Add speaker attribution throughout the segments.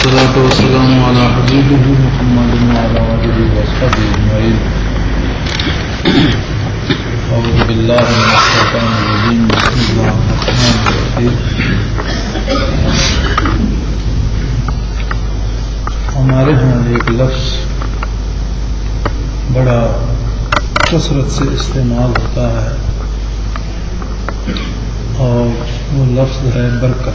Speaker 1: والصلاة والسلام على حبيبه محمد وعلى آله وصحبه أجمعين. أعوذ بالله من الشيطان الرجيم. بسم الله الرحمن الرحيم. ہمارے ہاں ایک لفظ بڑا کثرت سے استعمال ہوتا ہے اور وہ لفظ ہے برکت.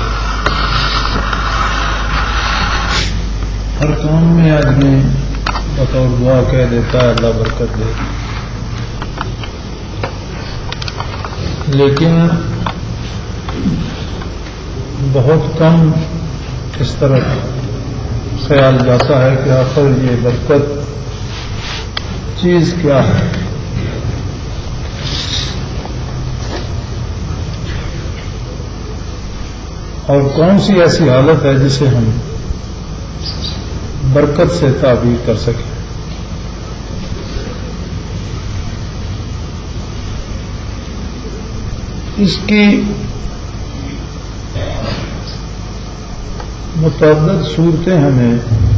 Speaker 1: ہر کام میں آدمی بطور دعا کہہ دیتا ہے اللہ برکت دے، لیکن بہت کم اس طرح خیال جاتا ہے کہ آخر یہ برکت چیز کیا ہے. اور کون سی ایسی حالت ہے جسے ہم برکت سے تعبیر کر سکیں. اس کی متعدد صورتیں ہمیں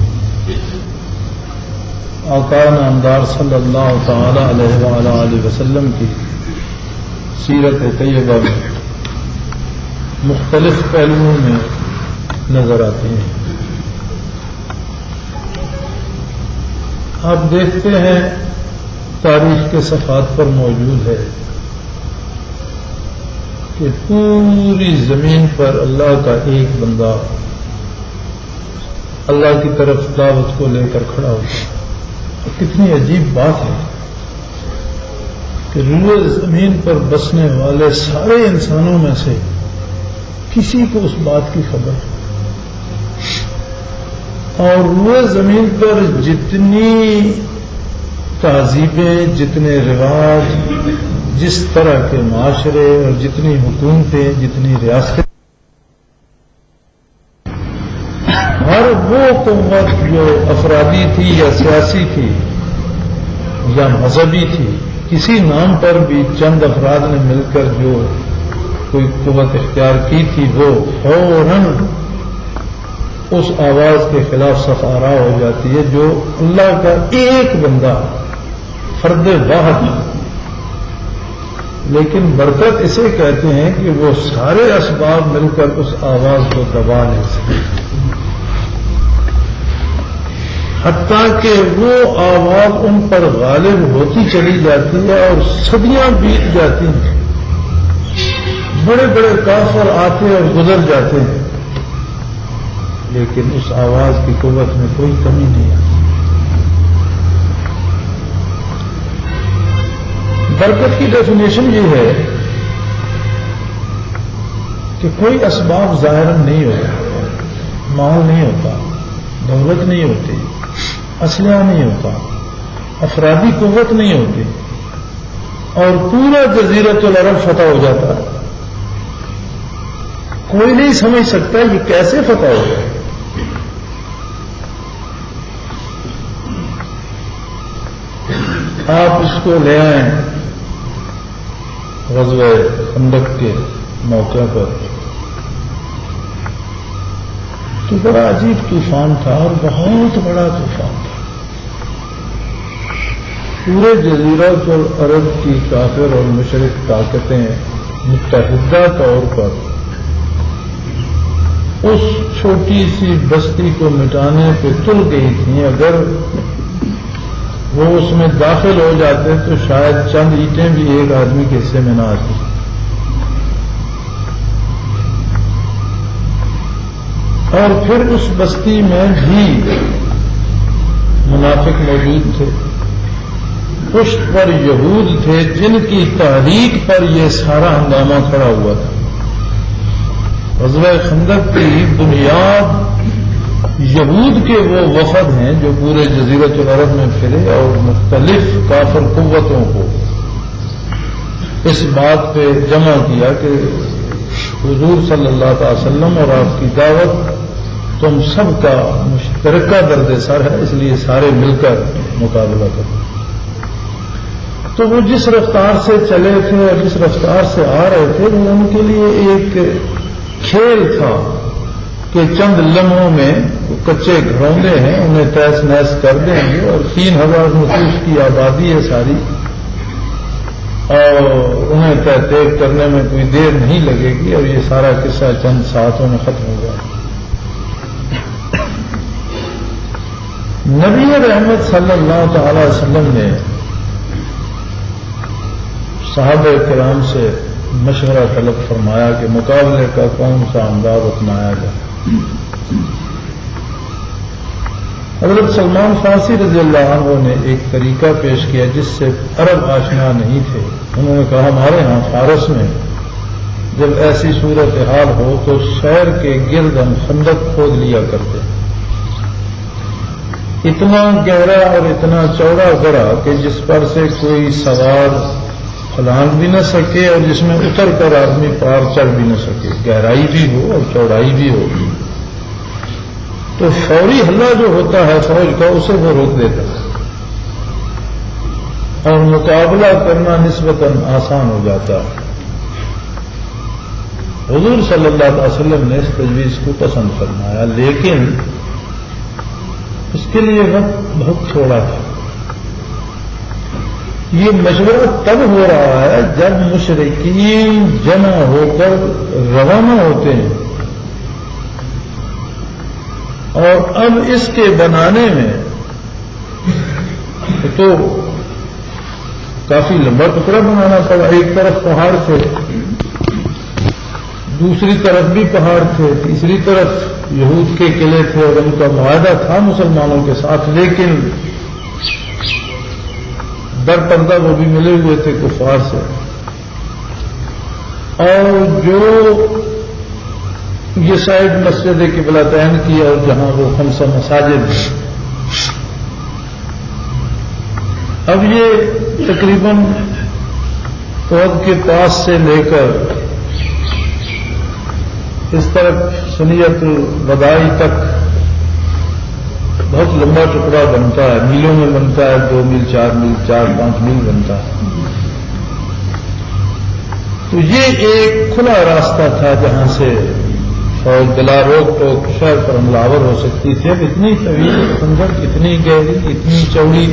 Speaker 1: آقا نامدار صلی اللہ تعالی علیہ وآلہ وسلم کی سیرت طیبہ میں مختلف پہلوؤں میں نظر آتی ہیں. آپ دیکھتے ہیں تاریخ کے صفحات پر موجود ہے کہ پوری زمین پر اللہ کا ایک بندہ اللہ کی طرف دعوت کو لے کر کھڑا ہوتا ہے. کتنی عجیب بات ہے کہ روئے زمین پر بسنے والے سارے انسانوں میں سے کسی کو اس بات کی خبر ہے، اور روئے زمین پر جتنی تہذیبیں، جتنے رواج، جس طرح کے معاشرے اور جتنی حکومتیں، جتنی ریاستیں، ہر وہ قوت جو افرادی تھی یا سیاسی تھی یا مذہبی تھی، کسی نام پر بھی چند افراد نے مل کر جو کوئی قوت اختیار کی تھی، وہ فوراً اس آواز کے خلاف صف آرا ہو جاتی ہے جو اللہ کا ایک بندہ فرد واحد. لیکن برکت اسے کہتے ہیں کہ وہ سارے اسباب مل کر اس آواز کو دبا لے سکیں، حتیٰ کہ وہ آواز ان پر غالب ہوتی چلی جاتی ہے اور صدیاں بیت جاتی ہیں، بڑے بڑے کافر آتے اور گزر جاتے ہیں، لیکن اس آواز کی قوت میں کوئی کمی نہیں آتی. برکت کی ڈیفینیشن یہ ہے کہ کوئی اسباب ظاہر نہیں ہوتا، مال نہیں ہوتا، دولت نہیں ہوتی، اسلحہ نہیں ہوتا، افرادی قوت نہیں ہوتی، اور پورا جزیرۃ العرب فتح ہو جاتا ہے. کوئی نہیں سمجھ سکتا یہ کیسے فتح ہو گیا. آپ اس کو لے آئیں غزوہ خندق کے موقع پر، تو بڑا عجیب طوفان تھا اور بہت بڑا طوفان تھا. پورے جزیرۃ العرب کی کافر اور مشرک طاقتیں متحدہ طور پر اس چھوٹی سی بستی کو مٹانے پہ تل گئی تھیں. اگر وہ اس میں داخل ہو جاتے تو شاید چند اینٹیں بھی ایک آدمی کے حصے میں نہ آتی. اور پھر اس بستی میں بھی منافق موجود تھے، پشت پر یہود تھے جن کی تحریک پر یہ سارا ہنگامہ کھڑا ہوا تھا. غزوہ خندق کی بنیاد یہود کے وہ وفد ہیں جو پورے جزیرۃ العرب میں پھرے اور مختلف کافر قوتوں کو اس بات پہ جمع کیا کہ حضور صلی اللہ تعالی وسلم اور آپ کی دعوت تم سب کا مشترکہ درد سر ہے، اس لیے سارے مل کر مقابلہ کرو. تو وہ جس رفتار سے چلے تھے اور جس رفتار سے آ رہے تھے وہ ان کے لیے ایک کھیل تھا کہ چند لمحوں میں کچے گھروندے ہیں انہیں تیس نیس کر دیں گے اور 3000 نفوس کی آبادی ہے ساری، اور انہیں تحقیق کرنے میں کوئی دیر نہیں لگے گی اور یہ سارا قصہ چند ساعتوں میں ختم ہو جائے گا۔ نبی رحمت صلی اللہ تعالی وسلم نے صحابہ کرام سے مشورہ طلب فرمایا کہ مقابلے کا کون سا انداز اپنایا جائے۔ حضرت سلمان فارسی رضی اللہ عنہ نے ایک طریقہ پیش کیا جس سے عرب آشنا نہیں تھے۔ انہوں نے کہا ہمارے ہاں فارس میں جب ایسی صورتحال ہو تو شہر کے گرد ہم خندق کھود لیا کرتے، اتنا گہرا اور اتنا چوڑا گڑھا کہ جس پر سے کوئی سوار پھلانگ بھی نہ سکے اور جس میں اتر کر آدمی پار چڑھ بھی نہ سکے، گہرائی بھی ہو اور چوڑائی بھی ہو، تو فوری حملہ جو ہوتا ہے فوج کا اسے وہ روک دیتا ہے اور مقابلہ کرنا نسبتاً آسان ہو جاتا ہے۔ حضور صلی اللہ علیہ وسلم نے اس تجویز کو پسند فرمایا، لیکن اس کے لیے وقت بہت تھوڑا تھا۔ یہ مشورہ تب ہو رہا ہے جب مشرکین جمع ہو کر روانہ ہوتے ہیں، اور اب اس کے بنانے میں تو کافی لمبا ٹکڑا بنانا پڑا۔ ایک طرف پہاڑ تھے، دوسری طرف بھی پہاڑ تھے، تیسری طرف یہود کے قلعے تھے اور ان کا معاہدہ تھا مسلمانوں کے ساتھ، لیکن در پردہ وہ بھی ملے ہوئے تھے کفار سے۔ اور جو یہ سائڈ مسجد قبلتین کی اور جہاں وہ 5 مساجد ہیں، اب یہ تقریباً عہد کے پاس سے لے کر اس طرف سنیت الوداعی تک بہت لمبا ٹکڑا بنتا ہے، میلوں میں بنتا ہے، 2 میل 4 میل 4-5 میل بنتا ہے۔ تو یہ ایک کھلا راستہ تھا جہاں سے فوج بلا روک ٹوک شہر پر حملہ ہو سکتی تھی۔ اب اتنی طویل خندق، اتنی گہری، اتنی چوڑی،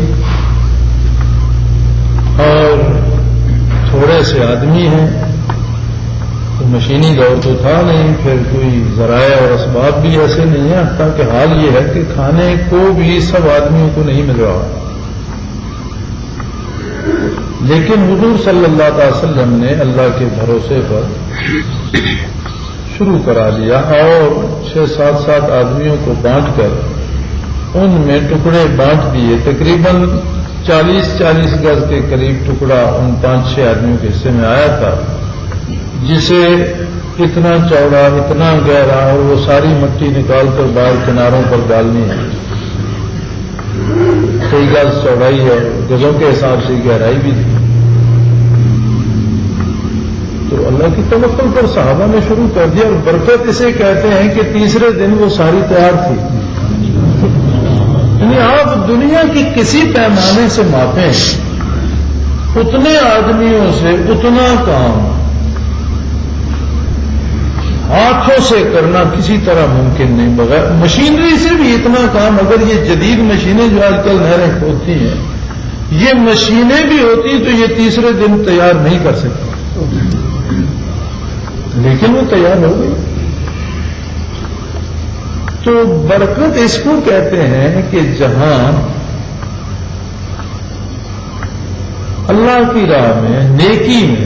Speaker 1: اور تھوڑے سے آدمی ہیں، تو مشینی دور تو تھا نہیں، پھر کوئی ذرائع اور اسباب بھی ایسے نہیں ہیں، حتیٰ کہ حال یہ ہے کہ کھانے کو بھی سب آدمیوں کو نہیں مل رہا۔ لیکن حضور صلی اللہ علیہ وسلم نے اللہ کے بھروسے پر شروع کرا دیا اور 6-7 آدمیوں کو بانٹ کر ان میں ٹکڑے بانٹ دیے۔ تقریباً 40 گز کے قریب ٹکڑا ان 5-6 آدمیوں کے حصے میں آیا تھا، جسے اتنا چوڑا، اتنا گہرا، اور وہ ساری مٹی نکال کر باہر کناروں پر ڈالنی ہے۔ کئی گز چوڑائی ہے، گزوں کے حساب سے گہرائی بھی تھی۔ تو اللہ کی توکل پر صحابہ نے شروع کر دیا، اور برکت اسے کہتے ہیں کہ تیسرے دن وہ ساری تیار تھی۔ یعنی آپ دنیا کی کسی پیمانے سے ماپیں، اتنے آدمیوں سے اتنا کام ہاتھوں سے کرنا کسی طرح ممکن نہیں، بغیر مشینری سے بھی اتنا کام۔ اگر یہ جدید مشینیں جو آج کل نہریں کھودتی ہیں، یہ مشینیں بھی ہوتی تو یہ تیسرے دن تیار نہیں کر سکتی، لیکن وہ تیار ہو گئی۔ تو برکت اس کو کہتے ہیں کہ جہاں اللہ کی راہ میں، نیکی میں،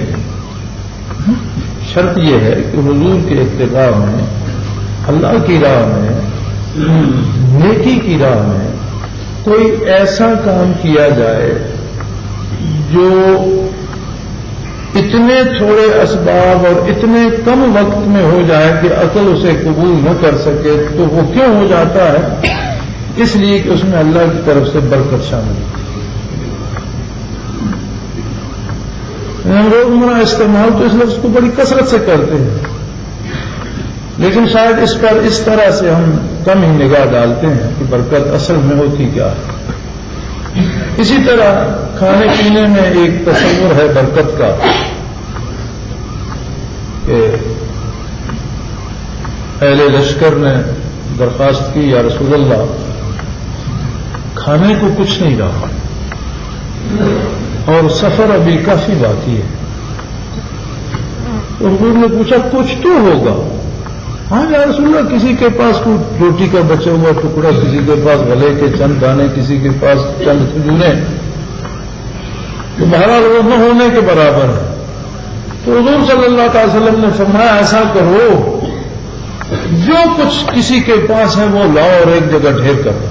Speaker 1: شرط یہ ہے کہ حضور کے اتباع میں، اللہ کی راہ میں، نیکی کی راہ میں کوئی ایسا کام کیا جائے جو اتنے تھوڑے اسباب اور اتنے کم وقت میں ہو جائے کہ عقل اسے قبول نہ کر سکے، تو وہ کیوں ہو جاتا ہے؟ اس لیے کہ اس میں اللہ کی طرف سے برکت شامل ہے۔ ہم روزمرہ استعمال تو اس لفظ کو بڑی کثرت سے کرتے ہیں، لیکن شاید اس پر اس طرح سے ہم کم ہی نگاہ ڈالتے ہیں کہ برکت اصل میں ہوتی کیا ہے۔ اسی طرح کھانے پینے میں ایک تصور ہے برکت کا کہ اہل لشکر نے درخواست کی یا رسول اللہ کھانے کو کچھ نہیں رہا اور سفر ابھی کافی باقی ہے. تو حضور نے پوچھا کچھ تو ہوگا. ہاں یا رسول اللہ کسی کے پاس کوئی روٹی کا بچا ہوا ٹکڑا, کسی کے پاس گلے کے چند دانے, کسی کے پاس چند کھجوریں, تو بہرحال وہ نہ ہونے کے برابر ہے. تو حضور صلی اللہ علیہ وسلم نے فرمایا ایسا کرو جو کچھ کسی کے پاس ہے وہ لاؤ اور ایک جگہ ڈھیر کرو.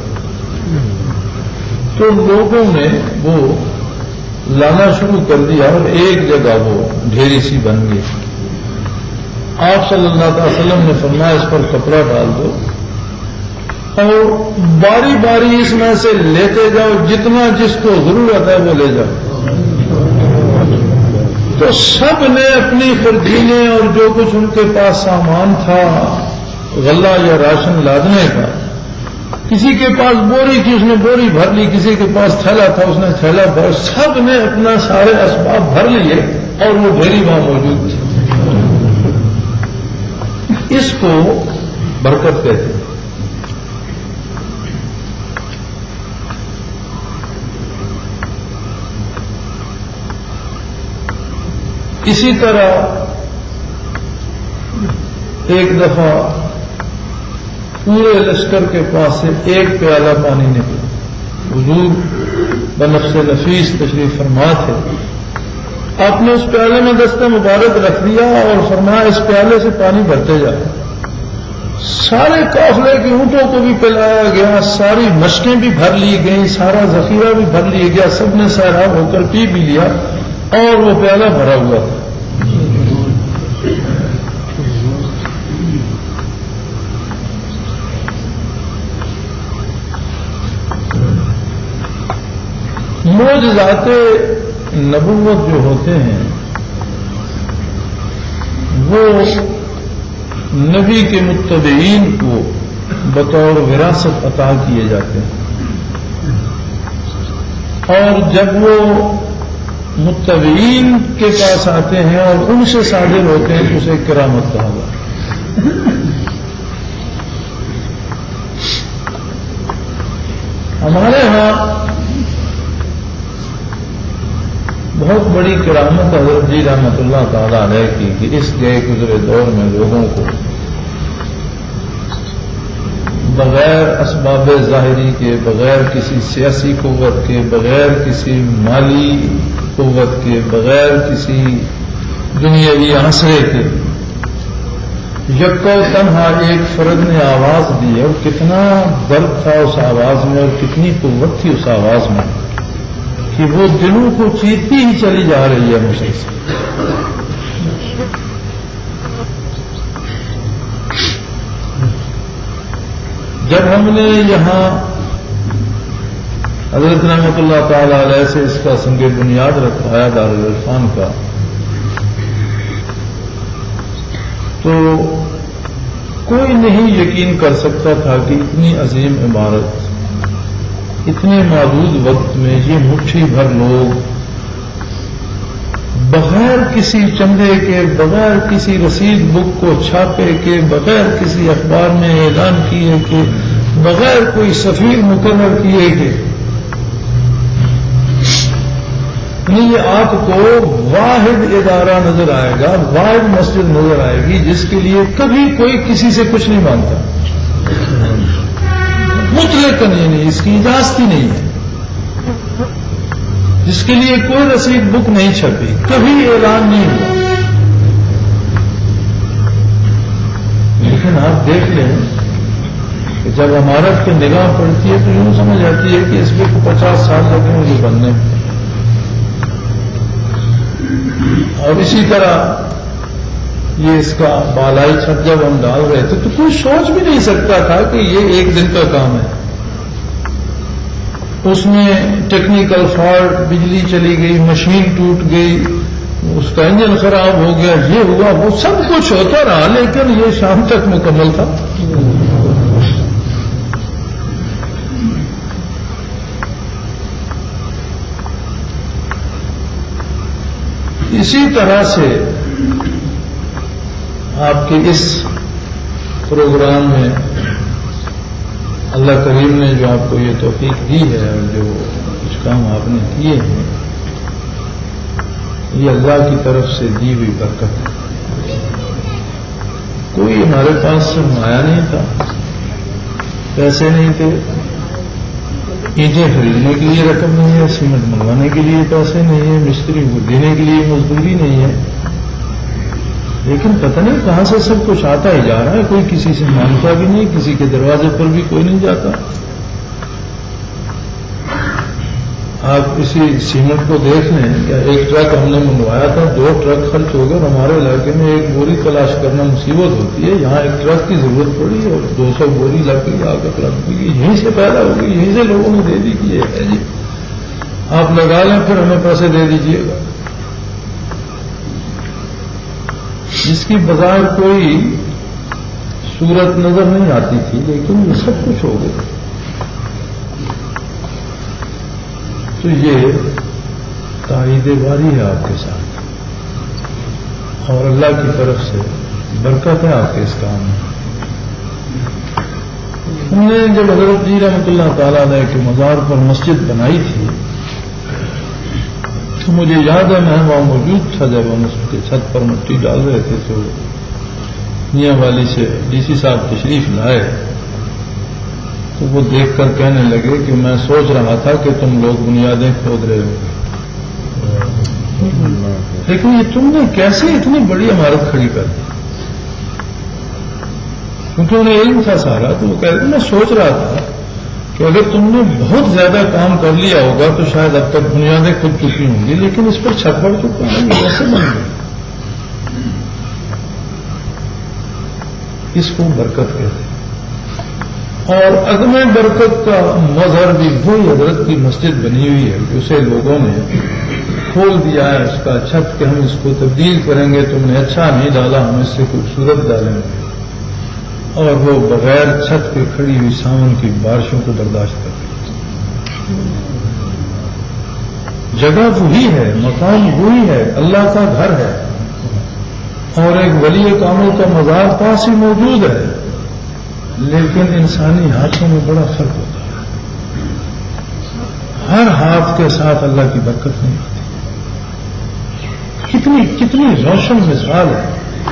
Speaker 1: تو لوگوں نے وہ لانا شروع کر دیا اور ایک جگہ وہ ڈھیری سی بن گئی. آپ صلی اللہ علیہ وسلم نے فرمایا اس پر کپڑا ڈال دو اور باری باری اس میں سے لیتے جاؤ, جتنا جس کو ضرورت ہے وہ لے جاؤ. تو سب نے اپنی خرچینے اور جو کچھ ان کے پاس سامان تھا غلہ یا راشن لادنے کا, کسی کے پاس بوری تھی اس نے بوری بھر لی, کسی کے پاس تھیلا تھا اس نے تھیلا بھر, سب نے اپنا سارے اسباب بھر لیے اور وہ ڈھیری وہاں موجود تھی. اس کو برکت کہتے ہیں. اسی طرح ایک دفعہ پورے لشکر کے پاس سے ایک پیالہ پانی نکلا. حضور بنفس نفیس تشریف فرما تھے. آپ نے اس پیالے میں دست مبارک رکھ دیا اور فرمایا اس پیالے سے پانی بھرتے جائے. سارے قافلے کے اونٹوں کو بھی پلایا گیا, ساری مشقیں بھی بھر لی گئیں, سارا ذخیرہ بھی بھر لیا گیا, سب نے سیراب ہو کر پی بھی لیا اور وہ پیالہ بھرا ہوا تھا. معجزات نبوت جو ہوتے ہیں وہ نبی کے متبعین کو بطور وراثت عطا کیے جاتے ہیں, اور جب وہ متبعین کے پاس آتے ہیں اور ان سے صادر ہوتے ہیں تو اسے کرامت کہا جاتا ہے. ہمارے ہاں بہت بڑی کرامت حضرت جی رحمۃ اللہ تعالی علیہ کی کہ اس گئے گزرے دور میں لوگوں کو بغیر اسباب ظاہری کے, بغیر کسی سیاسی قوت کے, بغیر کسی مالی قوت کے, بغیر کسی دنیاوی آسرے کے یکو تنہا ایک فرد نے آواز دی, اور کتنا درد تھا اس آواز میں اور کتنی قوت تھی اس آواز میں کہ وہ دلوں کو چیرتی ہی چلی جا رہی ہے مسلسل. جب ہم نے یہاں حضرت رحمۃ اللہ تعالی علیہ سے اس کا سنگ بنیاد رکھوایا دارالعرفان کا, تو کوئی نہیں یقین کر سکتا تھا کہ اتنی عظیم عمارت اتنے محدود وقت میں یہ مٹھی بھر لوگ بغیر کسی چندے کے, بغیر کسی رسید بک کو چھاپے کے, بغیر کسی اخبار میں اعلان کیے کہ, بغیر کوئی سفیر مقرر کیے کہ یہ آپ کو واحد ادارہ نظر آئے گا, واحد مسجد نظر آئے گی جس کے لیے کبھی کوئی کسی سے کچھ نہیں مانگتا. مطلقاً یہ نہیں, اس کی اجازت ہی نہیں ہے, جس کے لیے کوئی رسید بک نہیں چھپی, کبھی اعلان نہیں ہوا. لیکن آپ دیکھ لیں کہ جب عمارت کی نگاہ پڑتی ہے تو یوں سمجھ آتی ہے کہ اس پہ 50 سال لگے مجھے بننے میں. اور اسی طرح یہ اس کا بالائی چھت جب ہم ڈال رہے تھے تو کوئی سوچ بھی نہیں سکتا تھا کہ یہ ایک دن کا کام ہے. اس میں ٹیکنیکل فالٹ, بجلی چلی گئی, مشین ٹوٹ گئی, اس کا انجن خراب ہو گیا, یہ ہوا, وہ سب کچھ ہوتا رہا, لیکن یہ شام تک مکمل تھا. اسی طرح سے آپ کے اس پروگرام میں اللہ کریم نے جو آپ کو یہ توفیق دی ہے اور جو کچھ کام آپ نے کیے ہیں، یہ اللہ کی طرف سے دی ہوئی برکت ہے۔ کوئی ہمارے پاس سرمایہ نہیں تھا، پیسے نہیں تھے، اینٹیں خریدنے کے لیے رقم نہیں ہے، سیمنٹ منگوانے کے لیے پیسے نہیں ہے، مستری کو دینے کے لیے مزدوری نہیں ہے، لیکن پتہ نہیں کہاں سے سب کچھ آتا ہی جا رہا ہے، کوئی کسی سے مانگتا بھی نہیں، کسی کے دروازے پر بھی کوئی نہیں جاتا۔ آپ اسی سیمنٹ کو دیکھ لیں کہ ایک ٹرک ہم نے منگوایا تھا، 2 ٹرک خرچ ہو گئے، ہمارے علاقے میں ایک بوری تلاش کرنا مصیبت ہوتی ہے، یہاں ایک ٹرک کی ضرورت پڑی اور 200 بوری لکڑی آ کر رکھ دی، یہیں سے پیدا ہوگی، یہیں سے لوگوں نے دے دی کہ یہ ہے جی آپ لگا لیں، پھر ہمیں پیسے دے دیجیے گا، جس کی بظاہر کوئی صورت نظر نہیں آتی تھی، لیکن یہ سب کچھ ہو گیا۔ تو یہ تائید باری ہے آپ کے ساتھ، اور اللہ کی طرف سے برکت ہے آپ کے اس کام میں۔ ہم نے جب حضرت جی رحمۃ اللہ تعالی علیہ کے مزار پر مسجد بنائی تھی تو مجھے یاد ہے میں وہاں موجود تھا جب ہم اس کے چھت پر مٹی ڈال رہے تھے، تو میاں والی سے ڈی سی صاحب تشریف لائے تو وہ دیکھ کر کہنے لگے کہ میں سوچ رہا تھا کہ تم لوگ بنیادیں کھود رہے ہو، لیکن یہ تم نے کیسے اتنی بڑی عمارت کھڑی کر دی؟ کیونکہ انہیں علم تھا سارا، تو وہ کہتے میں سوچ رہا تھا کہ اگر تم نے بہت زیادہ کام کر لیا ہوگا تو شاید اب تک بنیادیں کھد چکی ہوں گی، لیکن اس پر چھت پڑ چکا ہے، یہ کیسے بن گئی؟ اس کو برکت کہتے ہیں۔ اور عدم برکت کا مظہر بھی وہی حضرت کی مسجد بنی ہوئی ہے کہ اسے لوگوں نے کھول دیا ہے اس کا چھت کہ ہم اس کو تبدیل کریں گے، تم نے اچھا نہیں ڈالا، ہم اس سے خوبصورت ڈالیں گے، اور وہ بغیر چھت پہ کھڑی ہوئی ساون کی بارشوں کو برداشت کرتے۔ جگہ وہی ہے، مقام وہی ہے، اللہ کا گھر ہے، اور ایک ولی کامل کا مزار پاس ہی موجود ہے، لیکن انسانی ہاتھوں میں بڑا فرق ہوتا ہے۔ ہر ہاتھ کے ساتھ اللہ کی برکت نہیں ہوتی۔ کتنی روشن مثال ہے۔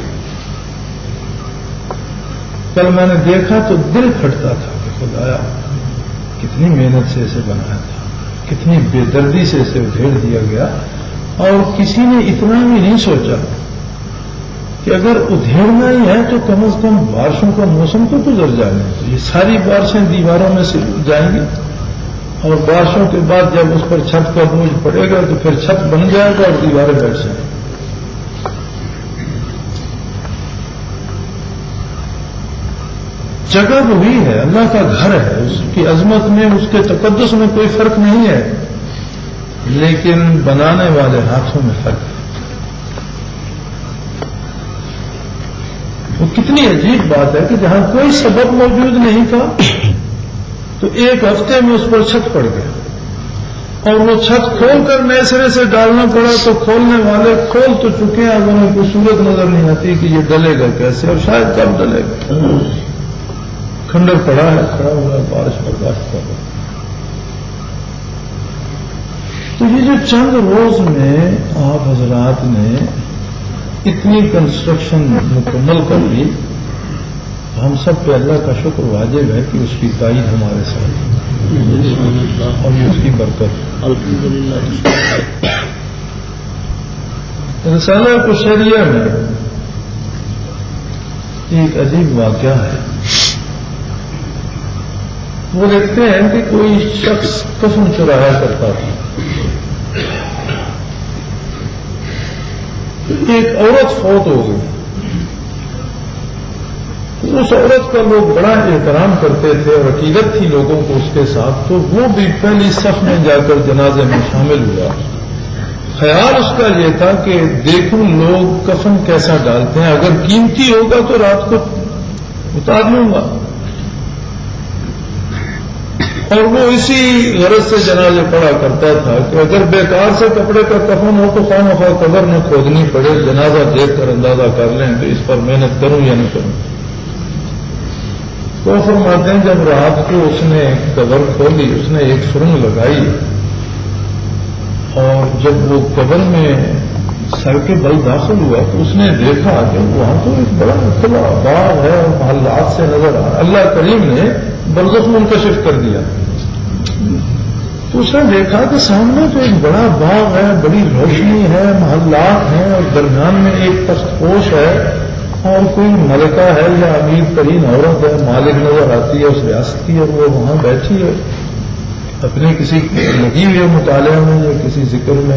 Speaker 1: کل میں نے دیکھا تو دل پھٹتا تھا کہ خدایا کتنی محنت سے اسے بنایا تھا، کتنی بے دردی سے اسے ادھیڑ دیا گیا، اور کسی نے اتنا بھی نہیں سوچا کہ اگر ادھیڑنا ہی ہے تو کم از کم بارشوں کا موسم تو گزر جائے، تو یہ ساری بارشیں دیواروں میں سے جائیں گی، اور بارشوں کے بعد جب اس پر چھت کا بوجھ پڑے گا تو پھر چھت بن جائے گا اور دیواریں بیٹھ جائیں گی۔ جگہ وہی ہے، اللہ کا گھر ہے، اس کی عظمت میں، اس کے تقدس میں کوئی فرق نہیں ہے، لیکن بنانے والے ہاتھوں میں فرق ہے۔ وہ کتنی عجیب بات ہے کہ جہاں کوئی سبب موجود نہیں تھا تو ایک ہفتے میں اس پر چھت پڑ گیا، اور وہ چھت کھول کر نئے سرے سے ڈالنا پڑا، تو کھولنے والے کھول تو چکے ہیں، اب انہیں کوئی صورت نظر نہیں آتی کہ یہ ڈلے گا کیسے اور شاید کب ڈلے گا۔ کھنڈر پڑا ہے، کھڑا ہوا ہے، بارش برداشت کر رہا۔ تو یہ جو چند روز میں آپ حضرات نے اتنی کنسٹرکشن مکمل کر لی، ہم سب پہ اللہ کا شکر واجب ہے کہ اس کی تائید ہمارے ساتھ اور یہ اس کی برکت۔ رسالہ قشیریہ میں ایک عجیب واقعہ ہے۔ وہ دیکھتے ہیں کہ کوئی شخص کفن چرایا کرتا تھا، ایک عورت فوت ہو گئی، اس عورت کا لوگ بڑا احترام کرتے تھے اور عقیدت تھی لوگوں کو اس کے ساتھ، تو وہ بھی پہلی صف میں جا کر جنازے میں شامل ہوا۔ خیال اس کا یہ تھا کہ دیکھوں لوگ کفن کیسا ڈالتے ہیں، اگر قیمتی ہوگا تو رات کو اتار لوں گا، اور وہ اسی غرض سے جنازے پڑا کرتا تھا کہ اگر بیکار سے کپڑے کا کفن ہو تو خواہ مخواہ قبر نہ کھودنی پڑے، جنازہ دیکھ کر اندازہ کر لیں کہ اس پر محنت کروں یا نہ کروں۔ تو فرماتے ہیں جب رات کو اس نے قبر کھولی، اس نے ایک سرنگ لگائی، اور جب وہ قبر میں سر کے بل داخل ہوا تو اس نے دیکھا کہ وہاں تو ایک بڑا کھلا باغ ہے اور محلات سے نظر آ، اللہ کریم نے برزخ منکشف کر دیا۔ تو اس نے دیکھا کہ سامنے تو ایک بڑا باغ ہے، بڑی روشنی ہے، محلات ہیں، اور درمیان میں ایک تخت پوش ہے، اور کوئی ملکہ ہے یا امیر ترین عورت ہے، مالک نظر آتی ہے اس ریاست کی، اور وہ وہاں بیٹھی ہے اپنے کسی لگی ہوئی مطالعہ میں یا کسی ذکر میں۔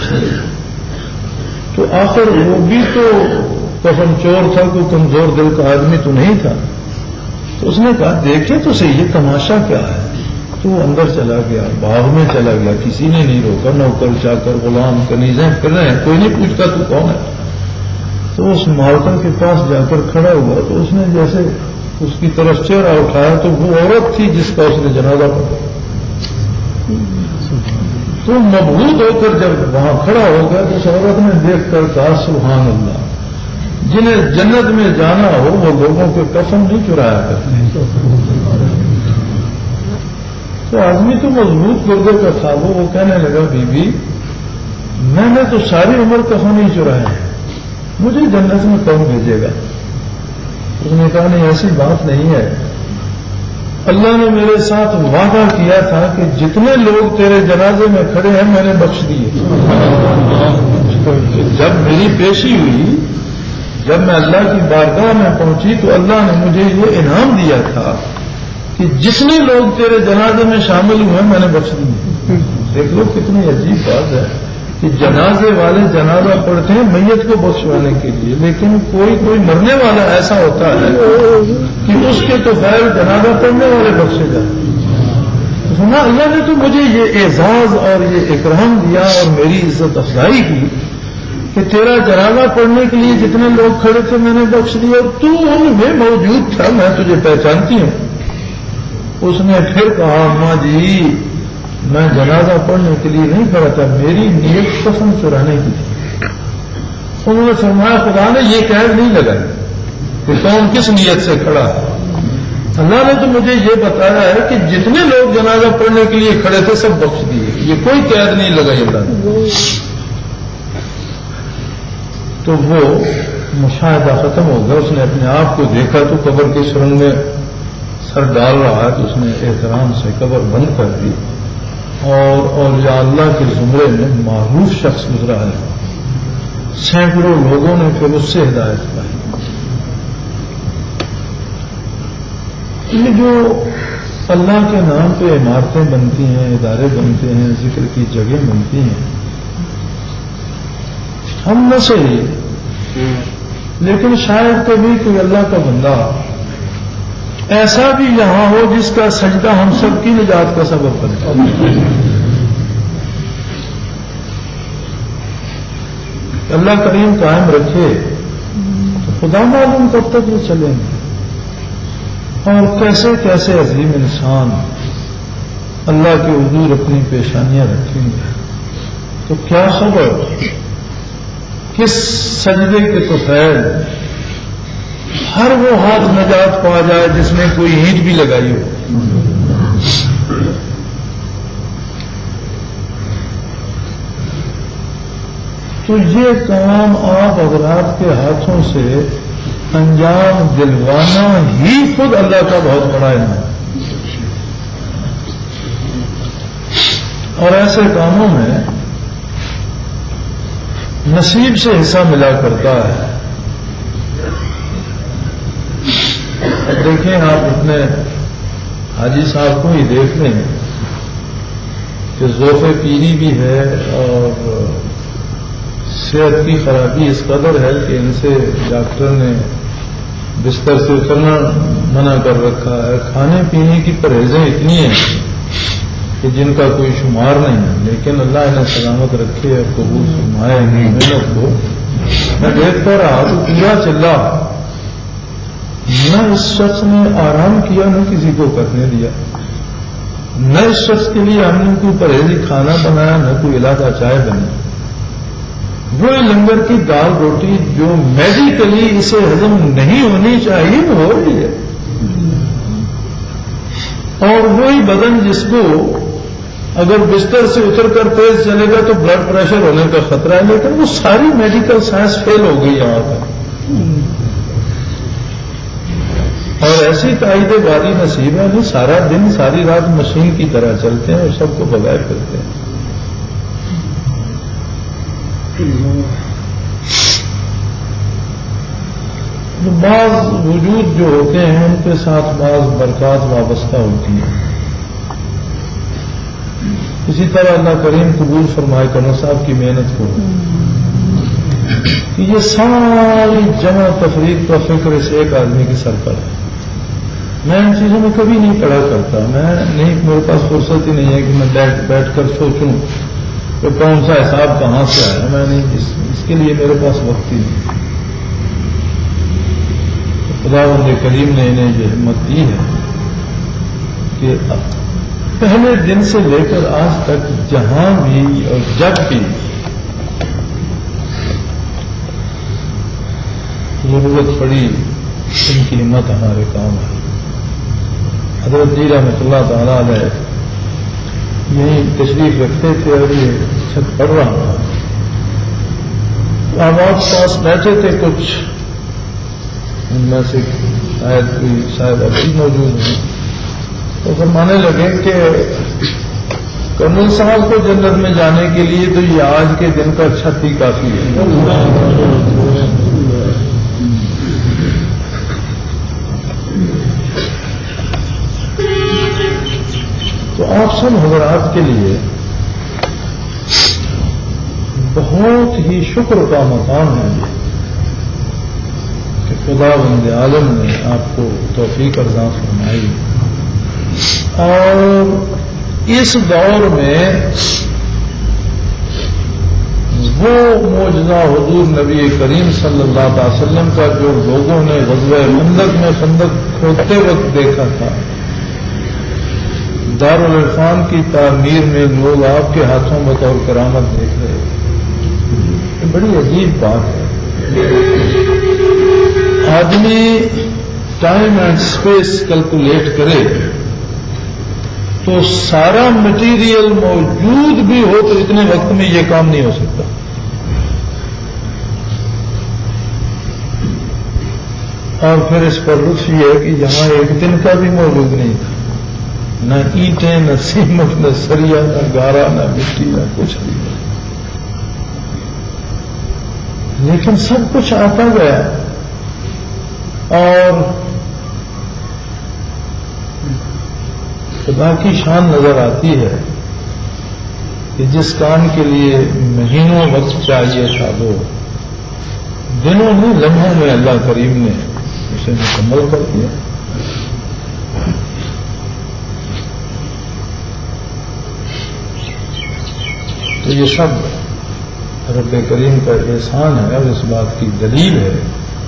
Speaker 1: تو آخر وہ بھی تو کفن چور تھا، کوئی کمزور دل کا آدمی تو نہیں تھا۔ تو اس نے کہا دیکھیں تو صحیح یہ تماشا کیا ہے۔ تو وہ اندر چلا گیا، باغ میں چلا گیا، کسی نے نہیں روکا، نوکر چاکر غلام کنیزیں پھر رہے ہیں، کوئی نہیں پوچھتا تو کون ہے۔ تو اس مالکہ کے پاس جا کر کھڑا ہوا تو اس نے جیسے اس کی طرف چہرہ اٹھایا تو وہ عورت تھی جس کا اس نے جنازہ پڑھا۔ تو مبہوت ہو کر جب وہاں کھڑا ہو گیا تو اس عورت نے دیکھ کر کہا سبحان اللہ، جنہیں جنت میں جانا ہو وہ لوگوں کے کفن نہیں چرایا کرتے۔ تو آدمی تو مضبوط گردے کا تھا، وہ کہنے لگا بی بی میں نے تو ساری عمر کفن نہیں چرایا ہے، مجھے جنت میں کون بھیجے گا؟ اس نے کہا نہیں ایسی بات نہیں ہے، اللہ نے میرے ساتھ وعدہ کیا تھا کہ جتنے لوگ تیرے جنازے میں کھڑے ہیں میں نے بخش دیے۔ جب میری پیشی ہوئی، جب میں اللہ کی بارگاہ میں پہنچی تو اللہ نے مجھے یہ انعام دیا تھا کہ جتنے لوگ تیرے جنازے میں شامل ہوئے میں نے بخش دیے۔ دیکھ لو کتنی عجیب بات ہے کہ جنازے والے جنازہ پڑھتے ہیں میت کو بخشوانے کے لیے، لیکن کوئی مرنے والا ایسا ہوتا ہے کہ اس کے تو خیر جنازہ پڑھنے والے بخشے جاتے۔ سنا اللہ نے تو مجھے یہ اعزاز اور یہ اکرام دیا اور میری عزت افزائی کی کہ تیرا جنازہ پڑھنے کے لیے جتنے لوگ کھڑے تھے میں نے بخش دیا، اور تو ان میں موجود تھا، میں تجھے پہچانتی ہوں۔ اس نے پھر کہا اماں جی میں جنازہ پڑھنے کے لیے نہیں کھڑا تھا، میری نیت کفن چرانے کی تھی۔ انہوں نے فرمایا خدا نے یہ قید نہیں لگائی کہ کون کس نیت سے کھڑا ہے، اللہ نے تو مجھے یہ بتایا ہے کہ جتنے لوگ جنازہ پڑھنے کے لیے کھڑے تھے سب بخش دیے، یہ کوئی قید نہیں لگائی اللہ نے۔ تو وہ مشاہدہ ختم ہو گیا، اس نے اپنے آپ کو دیکھا تو قبر کی سرنگ میں سر ڈال رہا ہے، تو اس نے احترام سے قبر بند کر دی، اور یا اللہ کے زمرے میں معروف شخص گزرا ہے، سینکڑوں لوگوں نے پھر اس سے ہدایت پائی۔ یہ جو اللہ کے نام پہ عمارتیں بنتی ہیں، ادارے بنتے ہیں، ذکر کی جگہ بنتی ہیں، ہم نہ صحیح لیکن شاید کبھی کوئی اللہ کا بندہ ایسا بھی یہاں ہو جس کا سجدہ ہم سب کی نجات کا سبب بنے۔ اللہ کریم قائم رکھے تو خدا معلوم کب تک یہ چلیں گے، اور کیسے کیسے عظیم انسان اللہ کے حضور اپنی پیشانیاں رکھیں گے، تو کیا خبر کس سجدے کے تو خیر ہر وہ ہاتھ نجات پا جائے جس نے کوئی اینٹ بھی لگائی ہو۔ تو یہ کام آپ حضرات کے ہاتھوں سے انجام دلوانا ہی خود اللہ کا بہت بڑا انعام ہے، اور ایسے کاموں میں نصیب سے حصہ ملا کرتا ہے۔ دیکھیں آپ اپنے حاجی صاحب کو ہی دیکھ لیں کہ ذوق پیری بھی ہے اور صحت کی خرابی اس قدر ہے کہ ان سے ڈاکٹر نے بستر سے اترنا منع کر رکھا ہے، کھانے پینے کی پرہیزیں اتنی ہیں کہ جن کا کوئی شمار نہیں ہے، لیکن اللہ انہیں سلامت رکھے اور قبول فرمائے محنت کو۔ میں دیکھتا رہا تو پورا چلا، نہ اس شخص نے آرام کیا نہ کسی کو کرنے دیا، نہ اس شخص کے لیے ہم نے کوئی پرہیزی کھانا بنایا نہ کوئی علاقہ چائے بنی، وہ لنگر کی دال روٹی جو میڈیکلی اسے ہضم نہیں ہونی چاہیے وہ ہو رہی ہے۔ اور وہی بدن جس کو اگر بستر سے اتر کر تیز چلے گا تو بلڈ پریشر ہونے کا خطرہ ہے، لیکن وہ ساری میڈیکل سائنس فیل ہو گئی یہاں پر، اور ایسی تائید باری نصیب ہے، سارا دن ساری رات مشین کی طرح چلتے ہیں اور سب کو بغیر کرتے ہیں۔ بعض وجود جو ہوتے ہیں ان کے ساتھ بعض برکات وابستہ ہوتی ہیں۔ اسی طرح اللہ کریم قبول فرمائے کنو صاحب کی محنت کو کہ یہ ساری جمع تفریق کا فکر اس ایک آدمی کے سر پر ہے۔ میں ان چیزوں میں کبھی نہیں پڑھا کرتا، میرے پاس فرصت ہی نہیں ہے کہ میں بیٹھ کر سوچوں کہ کون سا حساب کہاں سے آیا، میں نہیں، اس کے لیے میرے پاس وقت ہی نہیں۔ خداوند کریم نے انہیں یہ ہمت دی ہے کہ پہلے دن سے لے کر آج تک جہاں بھی اور جب بھی ضرورت پڑی ان کی ہمت ہمارے کام ہے۔ حضرت جی رحمۃ اللہ تعالیٰ علیہ یہیں تشریف رکھتے تھے اور یہ چھت پڑ رہا تھا، آپ پاس بیٹھے تھے، کچھ ان میں سے شاید ابھی موجود ہیں، تو فرمانے لگے کہ کرنل صاحب کو جنت میں جانے کے لیے تو یہ آج کے دن کا چھت ہی کافی ہے۔ تو آپ سب حضرات کے لیے بہت ہی شکر کا مقام ہے کہ خداوند عالم نے آپ کو توفیق عطا فرمائی، اور اس دور میں وہ معجزہ حضور نبی کریم صلی اللہ علیہ وسلم کا جو لوگوں نے غزوہ خندق میں خندق کھودتے وقت دیکھا تھا، دارالعرفان کی تعمیر میں لوگ آپ کے ہاتھوں بطور کرامت دیکھ رہے ہیں، یہ بڑی عجیب بات ہے۔ آدمی ٹائم اینڈ اسپیس کیلکولیٹ کرے تو سارا مٹیریل موجود بھی ہو تو اتنے وقت میں یہ کام نہیں ہو سکتا۔ اور پھر اس پر لطف یہ ہے کہ یہاں ایک دن کا بھی موجود نہیں تھا، نہ اینٹیں، نہ سیمنٹ، نہ سریا، نہ گارا، نہ مٹی، نہ کچھ بھی، لیکن سب کچھ آتا گیا۔ اور خدا کی شان نظر آتی ہے کہ جس کام کے لیے مہینوں وقت چاہیے تھا وہ دنوں میں، لمحوں میں اللہ کریم نے اسے مکمل کر دیا۔ تو یہ سب رب کریم کا احسان ہے، اور اس بات کی دلیل ہے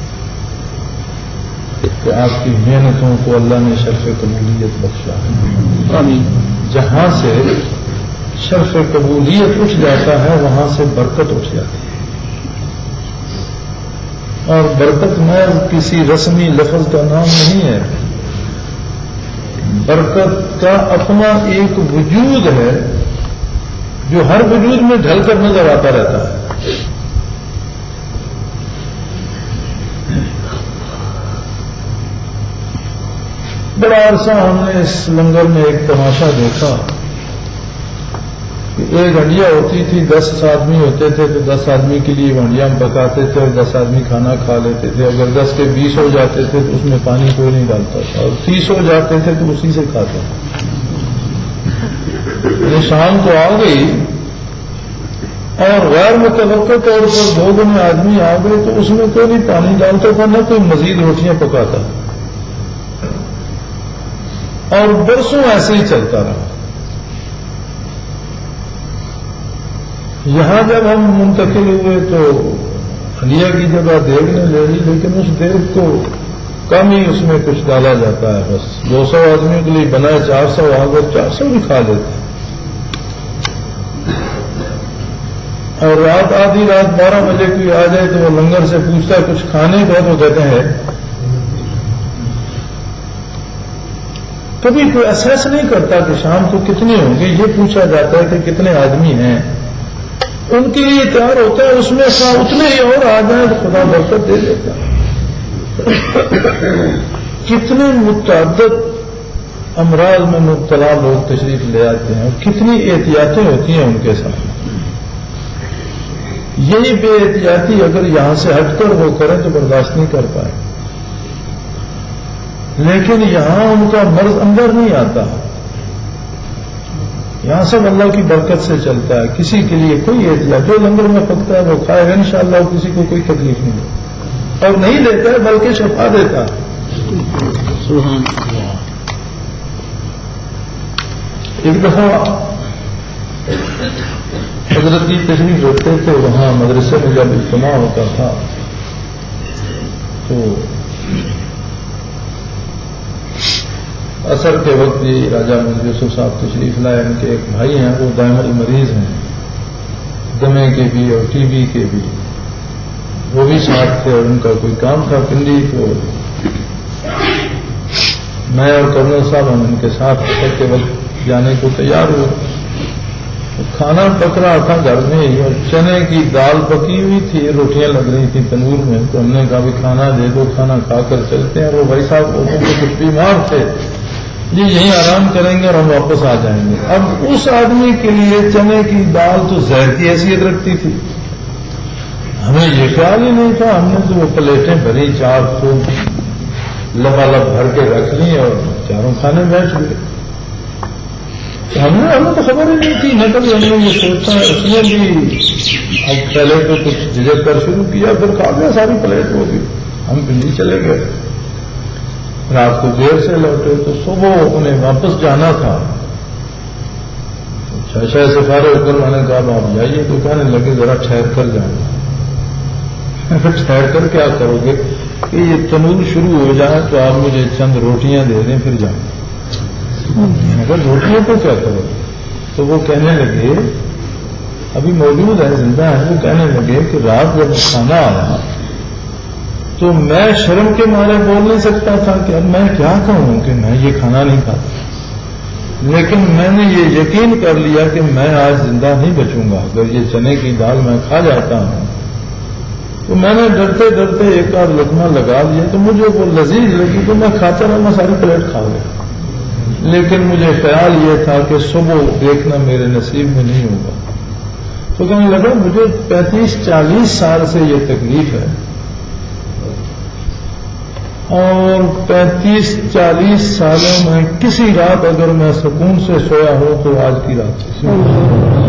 Speaker 1: کہ آپ کی محنتوں کو اللہ نے شرف قبولیت بخشا ہے۔ جہاں سے شرف قبولیت اٹھ جاتا ہے وہاں سے برکت اٹھ جاتی ہے، اور برکت محض کسی رسمی لفظ کا نام نہیں ہے، برکت کا اپنا ایک وجود ہے جو ہر وجود میں ڈھل کر نظر آتا رہتا ہے۔ بڑا عرصہ ہم نے اس لنگر میں ایک تماشا دیکھا کہ ایک ہنڈیا ہوتی تھی، 10 آدمی ہوتے تھے تو 10 آدمی کے لیے ہنڈیا پکاتے تھے اور 10 آدمی کھانا کھا لیتے تھے۔ اگر 10 کے 20 ہو جاتے تھے تو اس میں پانی کوئی نہیں ڈالتا تھا، اور 30 ہو جاتے تھے تو اسی سے کھاتے تھے۔ شام کو آ گئی اور غیر متوقع طور پر 2 گنے آدمی آ گئے تو اس میں کوئی نہیں پانی ڈالتا تھا، نہ کوئی مزید روٹیاں پکاتا، اور برسوں ایسے ہی چلتا رہا۔ یہاں جب ہم منتقل ہوئے تو ہنڈیا کی جگہ دیگ نے لے لی، لیکن اس دیگ کو کم ہی اس میں کچھ ڈالا جاتا ہے، بس 200 آدمیوں کے لیے بنائے 400 آ گئے، 400 بھی کھا لیتے ہیں۔ اور رات آدھی رات 12 بجے کوئی آ جائے تو وہ لنگر سے پوچھتا ہے کچھ کھانے کا، تو کہتے ہیں۔ کبھی کوئی اسیس نہیں کرتا کہ شام کو کتنے ہوں گے. یہ پوچھا جاتا ہے کہ کتنے آدمی ہیں, ان کے لیے تیار ہوتا ہے, اس میں اتنے ہی اور آ جائیں تو خدا برکت دے دیتا ہے. کتنے متعدد امراض میں مبتلا لوگ تشریف لے آتے ہیں اور کتنی احتیاطیں ہوتی ہیں ان کے ساتھ. یہی بے احتیاطی اگر یہاں سے ہٹ کر وہ کریں تو برداشت نہیں کر پائے, لیکن یہاں ان کا مرض اندر نہیں آتا. یہاں سب اللہ کی برکت سے چلتا ہے, کسی کے لیے کوئی احتیاط, جو لنگر میں پکتا ہے وہ کھائے گا انشاءاللہ, کسی کو کوئی تکلیف نہیں ہے اور نہیں دیتا ہے بلکہ شفا دیتا ہے. ایک دفعہ حضرت کی تشریف رکھتے تھے, وہاں مدرسے میں جب اجتماع ہوتا تھا تو عصر کے وقت یہ راجہ مجھے یوسف صاحب تشریف لائے. ان کے ایک بھائی ہیں وہ دائم المریض ہیں, دمے کے بھی اور ٹی بی کے بھی, وہ بھی ساتھ تھے اور ان کا کوئی کام تھا پنڈی. تو میں اور کرنل صاحب ہم ان کے ساتھ عصر کے وقت جانے کو تیار ہوئے. کھانا پک رہا تھا گھر میں ہی اور چنے کی دال پکی ہوئی تھی, روٹیاں لگ رہی تھی تندور میں. تو ہم نے کہا بھی کھانا دے دو, کھانا کھا کر چلتے ہیں. اور وہ بھائی صاحب لوگوں کو کچھ بیمار تھے, جی یہیں آرام کریں گے اور ہم واپس آ جائیں گے. اب اس آدمی کے لیے چنے کی دال تو زہر کی حیثیت رکھتی تھی, ہمیں یہ خیال ہی نہیں تھا. ہم نے تو وہ پلیٹیں بھری, 4 خوب لبالب بھر کے رکھ لی اور چاروں کھانے بیٹھ گئے. ہمیں تو خبر ہی نہیں تھی, نہ کبھی ہم نے یہ سوچا. اس نے بھی اب پہلے تو کچھ جھجک کر شروع کیا, پھر کھا گیا ساری پلیٹ ہو گئی. ہم پنڈی چلے گئے, رات کو دیر سے لوٹے تو صبح انہیں واپس جانا تھا. شاہ سے فارغ ہو کر میں نے کہا آپ جائیے, تو کہنے لگے ذرا ٹھہر کر جانا. پھر ٹھہر کر کیا کرو گے کہ یہ تنور شروع ہو جائے تو آپ مجھے چند روٹیاں دے دیں پھر جاؤں. اگر روٹیوں کو کیا کرو, تو وہ کہنے لگے, ابھی موجود ہے زندہ ہے, وہ کہنے لگے کہ رات جب کھانا آیا تو میں شرم کے مارے بول نہیں سکتا تھا کہ اب میں کیا کہوں کہ میں یہ کھانا نہیں کھاتا, لیکن میں نے یہ یقین کر لیا کہ میں آج زندہ نہیں بچوں گا. اگر یہ چنے کی دال میں کھا جاتا ہوں تو میں نے ڈرتے ڈرتے ایک آدھ لقمہ لگا لیا, تو مجھے وہ لذیذ لگی تو میں کھاتا رہا, میں ساری پلیٹ کھا گیا. لیکن مجھے خیال یہ تھا کہ صبح دیکھنا میرے نصیب میں نہیں ہوگا. تو کہنے لگا مجھے 35-40 سال سے یہ تکلیف ہے, اور 35-40 سالوں میں کسی رات اگر میں سکون سے سویا ہوں تو آج کی رات سے